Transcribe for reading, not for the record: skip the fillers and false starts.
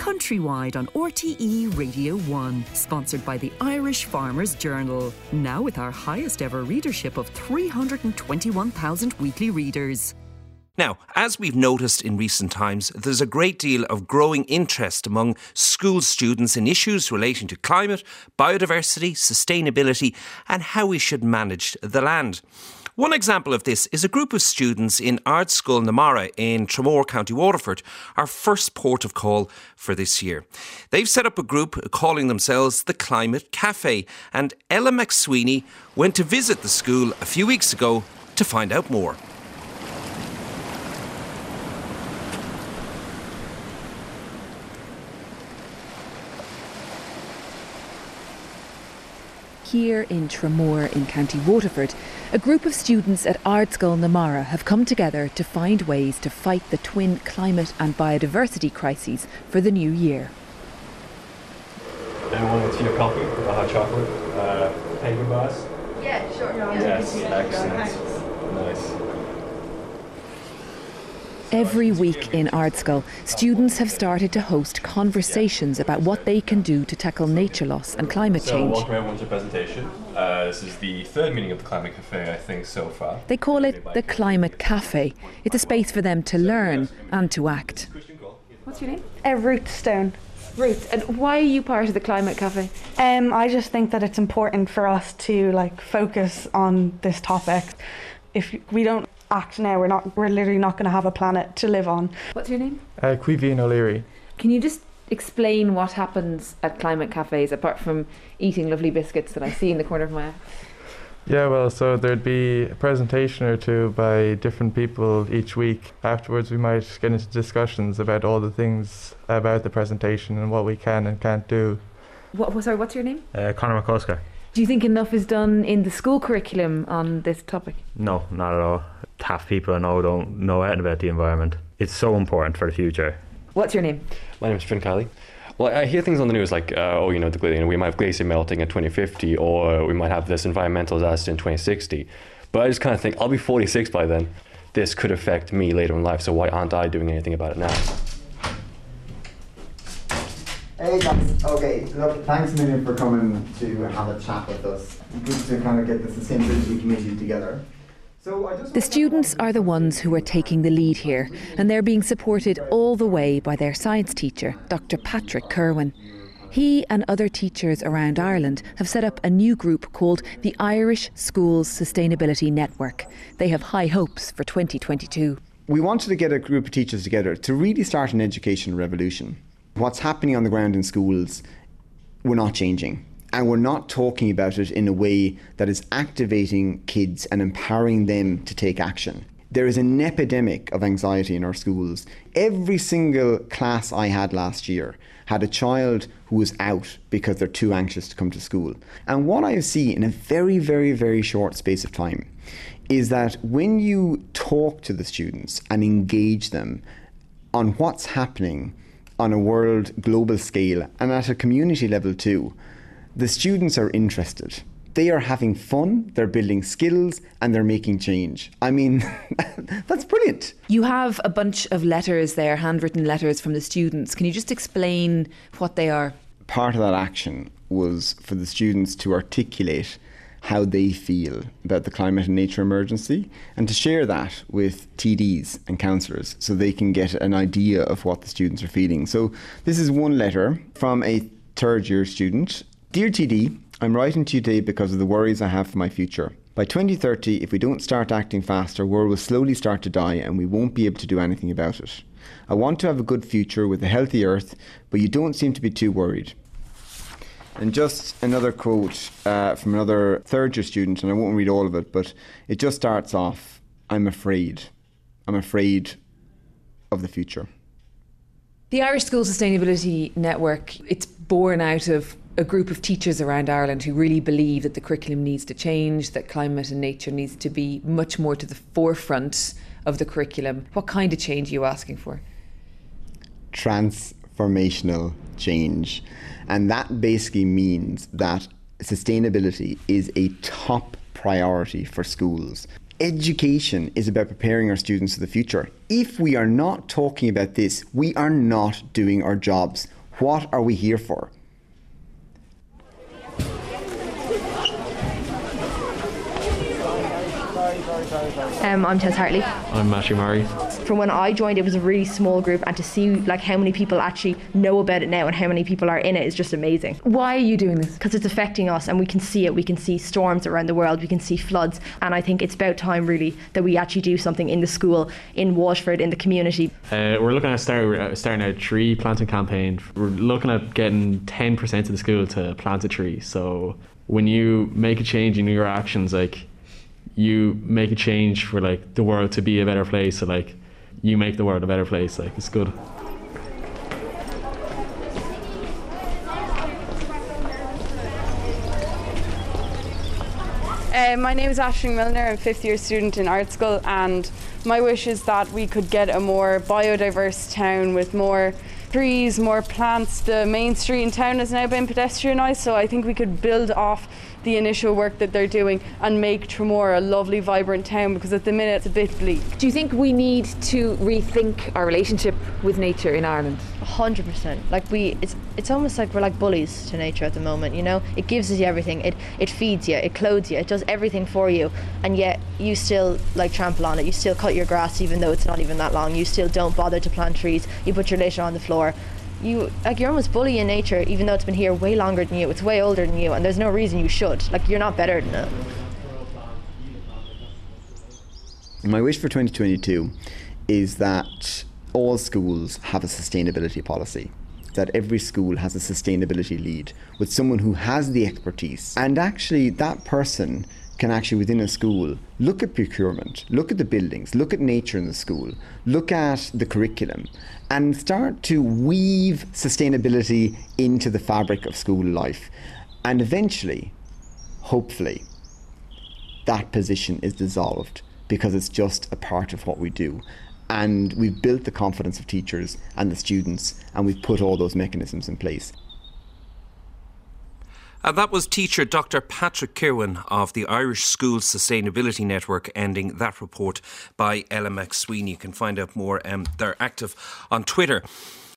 countrywide on RTE Radio 1, sponsored by the Irish Farmers Journal. Now with our highest ever readership of 321,000 weekly readers. Now, as we've noticed in recent times, there's a great deal of growing interest among school students in issues relating to climate, biodiversity, sustainability, and how we should manage the land. One example of this is a group of students in Ardscoil na Mara in Tramore, County Waterford, our first port of call for this year. They've set up a group calling themselves the Climate Cafe, and Ella McSweeney went to visit the school a few weeks ago to find out more. Here in Tramore in County Waterford, a group of students at Ardscoil na Mara have come together to find ways to fight the twin climate and biodiversity crises for the new year. Anyone with tea or coffee, a hot chocolate, paper bus? Yeah, sure. Yes, excellent. Nice. Every week in Ardscoil, students have started to host conversations about what they can do to tackle nature loss and climate change. Welcome everyone to the presentation. This is the third meeting of the Climate Cafe, I think, so far. They call it the Climate Cafe. It's a space for them to learn and to act. What's your name? Ruth Stone. Ruth. And why are you part of the Climate Cafe? I just think that it's important for us to focus on this topic. If we don't act now, we're literally not going to have a planet to live on. What's your name? Caoimhín O'Leary. Can you just explain what happens at Climate Cafes apart from eating lovely biscuits that I see in the corner of my eye? Yeah, well, so there'd be a presentation or two by different people each week. Afterwards we might get into discussions about all the things about the presentation and what we can and can't do. What's your name? Conor McCusker. Do you think enough is done in the school curriculum on this topic? No, not at all. Half people I know don't know anything about the environment. It's so important for the future. What's your name? My name is Finn Kelly. Well, I hear things on the news like, we might have glacier melting in 2050, or we might have this environmental disaster in 2060. But I just kind of think, I'll be 46 by then. This could affect me later in life, so why aren't I doing anything about it now? Hey guys, okay, look, thanks a million for coming to have a chat with us. Good to kind of get the Sustainability Committee together. The students are the ones who are taking the lead here, and they're being supported all the way by their science teacher, Dr. Patrick Kerwin. He and other teachers around Ireland have set up a new group called the Irish Schools Sustainability Network. They have high hopes for 2022. We wanted to get a group of teachers together to really start an education revolution. What's happening on the ground in schools, we're not changing. And we're not talking about it in a way that is activating kids and empowering them to take action. There is an epidemic of anxiety in our schools. Every single class I had last year had a child who was out because they're too anxious to come to school. And what I see in a very, very, very short space of time is that when you talk to the students and engage them on what's happening on a world global scale and at a community level too, the students are interested. They are having fun, they're building skills, and they're making change. I mean, that's brilliant. You have a bunch of letters there, handwritten letters from the students. Can you just explain what they are? Part of that action was for the students to articulate how they feel about the climate and nature emergency, and to share that with TDs and counsellors so they can get an idea of what the students are feeling. So this is one letter from a third year student. Dear TD, I'm writing to you today because of the worries I have for my future. By 2030, if we don't start acting fast, our world will slowly start to die and we won't be able to do anything about it. I want to have a good future with a healthy earth, but you don't seem to be too worried. And just another quote from another third year student, and I won't read all of it, but it just starts off, I'm afraid. I'm afraid of the future. The Irish School Sustainability Network, it's born out of a group of teachers around Ireland who really believe that the curriculum needs to change, that climate and nature needs to be much more to the forefront of the curriculum. What kind of change are you asking for? Transformational change. And that basically means that sustainability is a top priority for schools. Education is about preparing our students for the future. If we are not talking about this, we are not doing our jobs. What are we here for? I'm Tess Hartley. I'm Matthew Murray. From when I joined, it was a really small group, and to see like how many people actually know about it now and how many people are in it is just amazing. Why are you doing this? Because it's affecting us, and we can see it. We can see storms around the world. We can see floods, and I think it's about time really that we actually do something in the school, in Waterford, in the community. We're looking at starting a tree planting campaign. We're looking at getting 10% of the school to plant a tree. So when you make a change in your actions, like you make a change for like the world to be a better place. So like you make the world a better place. Like it's good. My name is Aisling Milner. I'm a fifth year student in art school, and my wish is that we could get a more biodiverse town with more trees, more plants. The main street in town has now been pedestrianised, so I think we could build off the initial work that they're doing and make Tramore a lovely, vibrant town, because at the minute it's a bit bleak. Do you think we need to rethink our relationship with nature in Ireland? 100%. Like it's almost like we're like bullies to nature at the moment, you know? It gives you everything. It feeds you, it clothes you, it does everything for you, and yet you still like trample on it. You still cut your grass even though it's not even that long. You still don't bother to plant trees. You put your litter on the floor. You're almost bullying nature, even though it's been here way longer than you. It's way older than you, and there's no reason you should. Like, you're not better than it. My wish for 2022 is that all schools have a sustainability policy, that every school has a sustainability lead with someone who has the expertise, and actually that person can actually within a school look at procurement, look at the buildings, look at nature in the school, look at the curriculum, and start to weave sustainability into the fabric of school life. And eventually, hopefully, that position is dissolved because it's just a part of what we do. And we've built the confidence of teachers and the students, and we've put all those mechanisms in place. And that was teacher Dr. Patrick Kirwan of the Irish Schools Sustainability Network, ending that report by Ella McSweeney. You can find out more. They're active on Twitter.